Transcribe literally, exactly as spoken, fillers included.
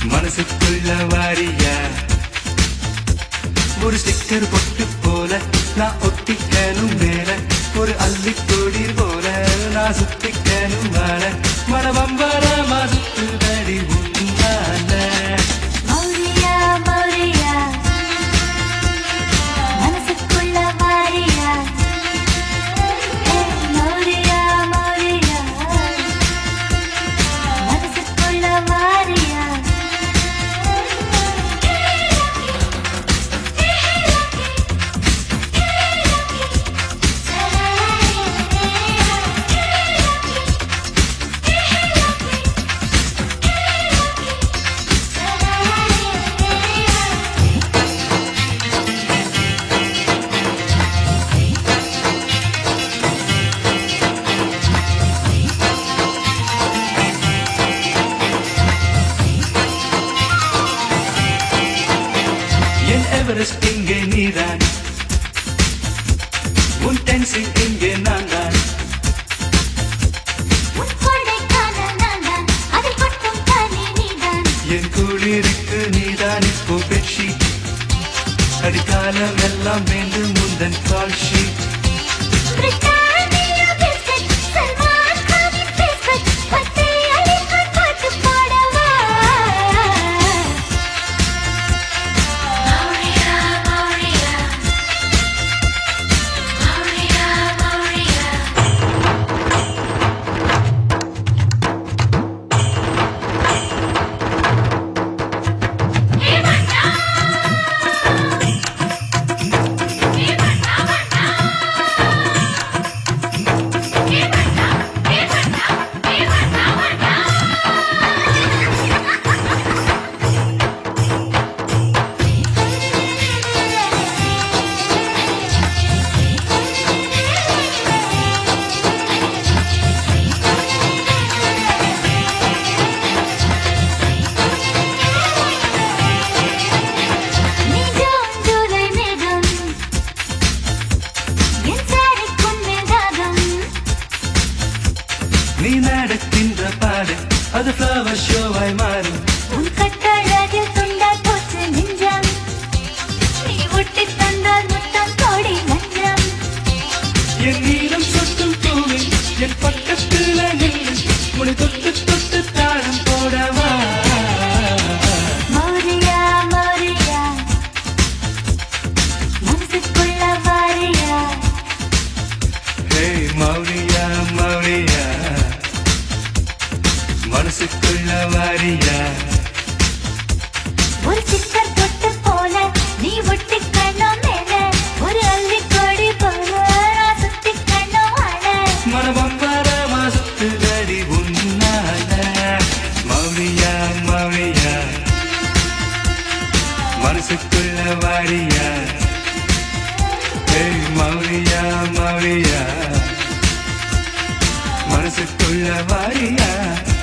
மனசுக்குள்ள வாரியா ஒரு ஸ்டிக்கர் பொட்டு போல நான் ஒட்டிக்கணும் மேல ஒரு அள்ளிக்கொடி போல நான் சுத்திக்கணும் வாழ மனவம்பரமா சுத்துதடி உன்னால மௌரியா மௌரியா மனசுக்குள்ள வாரியா மௌரியா மௌரியா மனசுக்குள்ள வாரியா எவரெஸ்ட் இங்கே நீதான் உன் டென்சிங் இங்கே நான் தான் என் குளிருக்கு நீதான் இப்போ பெட்ஷீட் அடிக்காலம் எல்லாம் வேண்டும் முந்தன் கால் ஷீட் நீ நடக்கின்ற பாடு அது ஃப்ளவர் ஷோவாய் மாறும் உன் கட்டழகில் துண்டா போச்சு நெஞ்சம் நீ ஒட்டி தந்தால் முத்தம் கோடி லஞ்சம் என் நீளம் சொட்டும் பூவில் என் பக்கத்தில் நின்று முடி தொட்டு தொட்டு தாழம் போடவா மௌரியா மௌரியா மனசுக்குள்ள வாரியா ஹே மௌரியா மௌரியா மனசுக்குள்ள வாரியா ஒரு சிக்கர் தொட்டு போல நீ ஒட்டி கண்ணம் மேல ஒரு அள்ளி கொடி போல நான் சுத்தி கண்ணம் வாழ மனவம்பரமா சுத்துதடி உன்னால மௌரியா மௌரியா மனசுக்குள்ள வாரியா ஹே மௌரியா மௌரியா மனசுக்குள்ள வாரியா